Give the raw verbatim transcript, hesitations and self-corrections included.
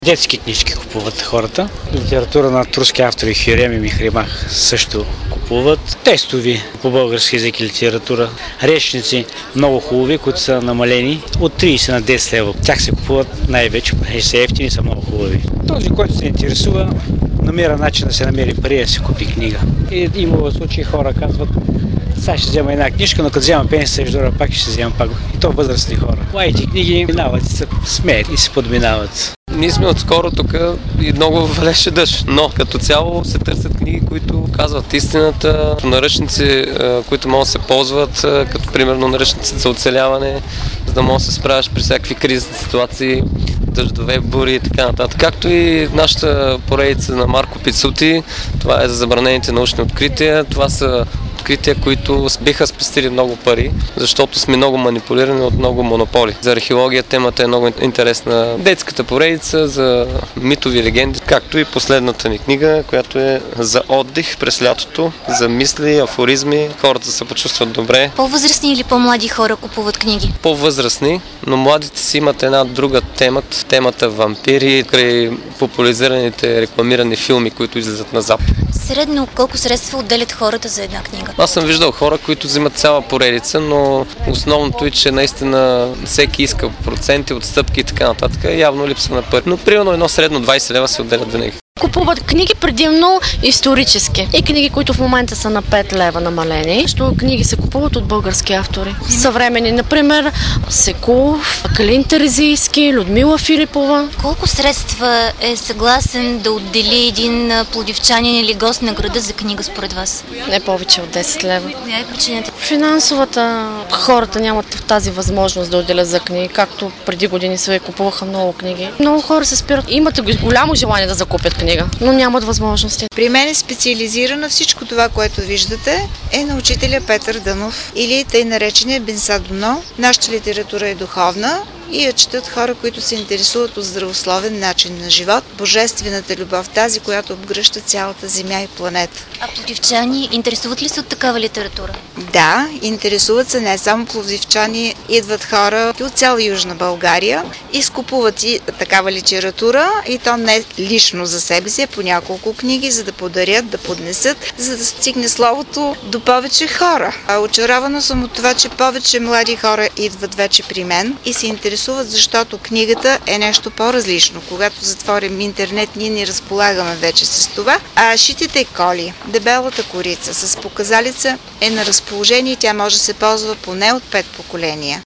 Детски книжки купуват хората. Литература на турски автори Хюрем и Михримах също купуват. Тестови по български език и литература. Речници много хубави, които са намалени от трийсет на десет лева. Тях се купуват най-вече, и са ефтини, са много хубави. Този, който се интересува, намира начин да се намери пари да си купи книга. И има случаи хора казват: сега ще взема една книжка, но като взема петдесет долара, пак ще взема пак. И то възрастни хора. Младите книги минават, се смеят и се подминават. Ние сме отскоро тук и много валеше дъжд, но като цяло се търсят книги, които казват истината, наръчници, които могат да се ползват, като примерно наръчници за оцеляване, за да можеш да се справиш при всякакви кризисни ситуации, дъждове, бури и така нататък. Както и нашата поредица на Марко Пицути, това е за забранените научни открития, това са открития, които биха спестили много пари, защото сме много манипулирани от много монополи. За археология темата е много интересна. Детската поредица за митови легенди, както и последната ни книга, която е за отдих през лятото, за мисли, афоризми, хората се почувстват добре. По-възрастни или по-млади хора купуват книги? По-възрастни, но младите си имат една друга тема, темата вампири, край популяризираните рекламирани филми, които излизат на Запад. Средно колко средства отделят хората за една книга? Аз съм виждал хора, които взимат цяла поредица, но основното е, че наистина всеки иска проценти, отстъпки и така нататък. Явно липса на пари. Но примерно едно средно двайсет лева се отделят винаги. Купуват книги предимно исторически и книги, които в момента са на пет лева намалени. Що книги се купуват от български автори. Съвремени, например, Секулов, Калин Терезийски, Людмила Филипова. Колко средства е съгласен да отдели един пловдивчанин или гост на града за книга според вас? Не повече от десет лева. Коя е причината? Финансовата. Хората нямат тази възможност да отделят за книги, както преди години се купуваха много книги. Много хора се спират. Имат голямо желание да закупят книга, но нямат възможности. При мен е специализирано всичко това, което виждате, е на учителя Петър Дънов или тъй наречения Бенса Доно. Нашата литература е духовна и я четат хора, които се интересуват от здравословен начин на живот, божествената любов, тази, която обгръща цялата земя и планета. А пловдивчани интересуват ли се от такава литература? Да, интересуват се не само пловдивчани, идват хора от цяла Южна България и скупуват и такава литература, и то не лично за себе си, а по няколко книги, за да подарят, да поднесат, за да стигне словото до повече хора. А очарована съм от това, че повече млади хора идват вече при мен и се интересуват, защото книгата е нещо по-различно. Когато затворим интернет, ние не разполагаме вече с това. А шитите коли, дебелата корица с показалица е на разположение и тя може да се ползва поне от пет поколения.